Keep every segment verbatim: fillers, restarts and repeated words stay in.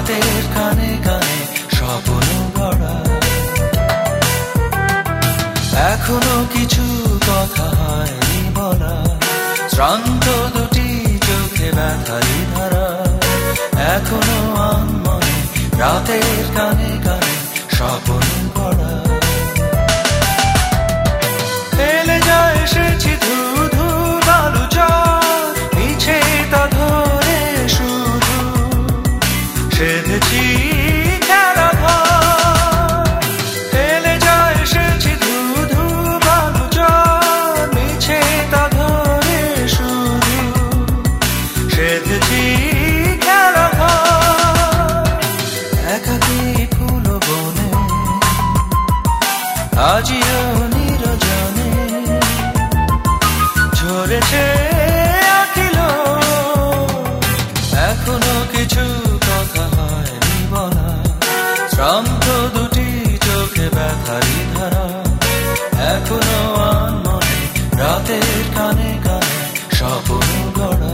রাতের কানে কানে স্বপ্ন গড়া। এখনো কিছু কথা হয়নি বলা, শ্রান্ত দুটি চোখে ব্যথারি ধারা। এখনো আনমনে রাতের কানে কানে স্বপ্ন গড়া। ফেলে যায় এসেছি ধু ধু বালু চর, মিছে তা ধরে শুধু সেধেছি খেলা ঘর। ফেলে যায় এসেছি ধু ধু বালু চর, মিছে তা ধরে শুধু সেধেছি খেলা ঘর। একাকী ফুল বনে আজিও নিরজনে ঝরেছে আখিল। এখনো কিছু কথা হয়নি বলা, শ্রান্ত দুটি চোখে ব্যথারি ধারা। এখনো আনমনে রাতের কানে কানে স্বপ্ন গড়া।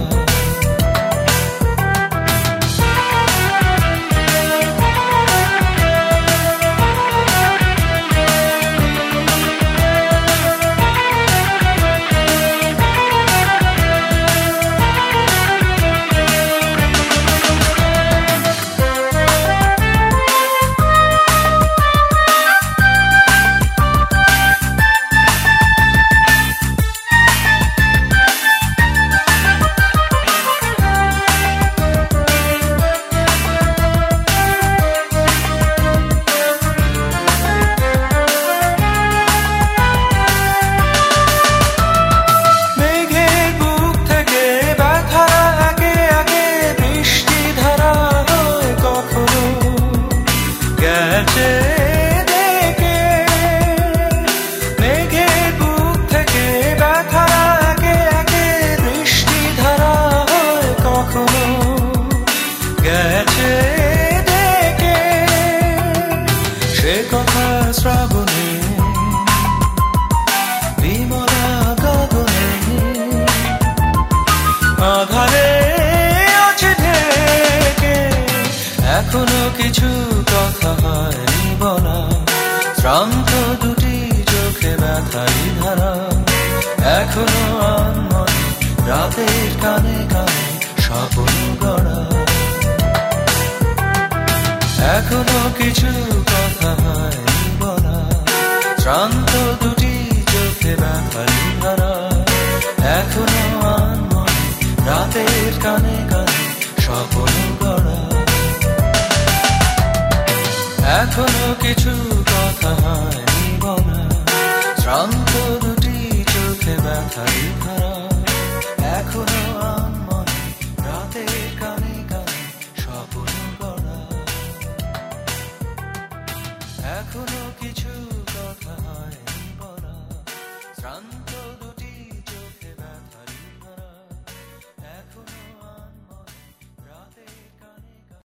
শ্রাবণে বিমলা গগনে আধারে আছে ঢেকে। এখনো কিছু কথা হয়নি বলা, শ্রান্ত দুটি চোখে ব্যথারি ধারা। এখনো আনমনে রাতের কানে কানে স্বপ্ন গড়া। এখনো কিছু কথা হয়নি বলা, শ্রান্ত দুটি চোখে ব্যথারি ধারা। এখনো আনমনে রাতের কানে কানে স্বপ্ন গড়া। এখনো কিছু কথা হয়নি বলা, শ্রান্ত দুটি চোখে ব্যথারি ধারা। এখনো আনমনে রাতের কানে কানে স্বপ্ন গড়া। এখনো কিছু কথা হয়নি বলা, শ্রান্ত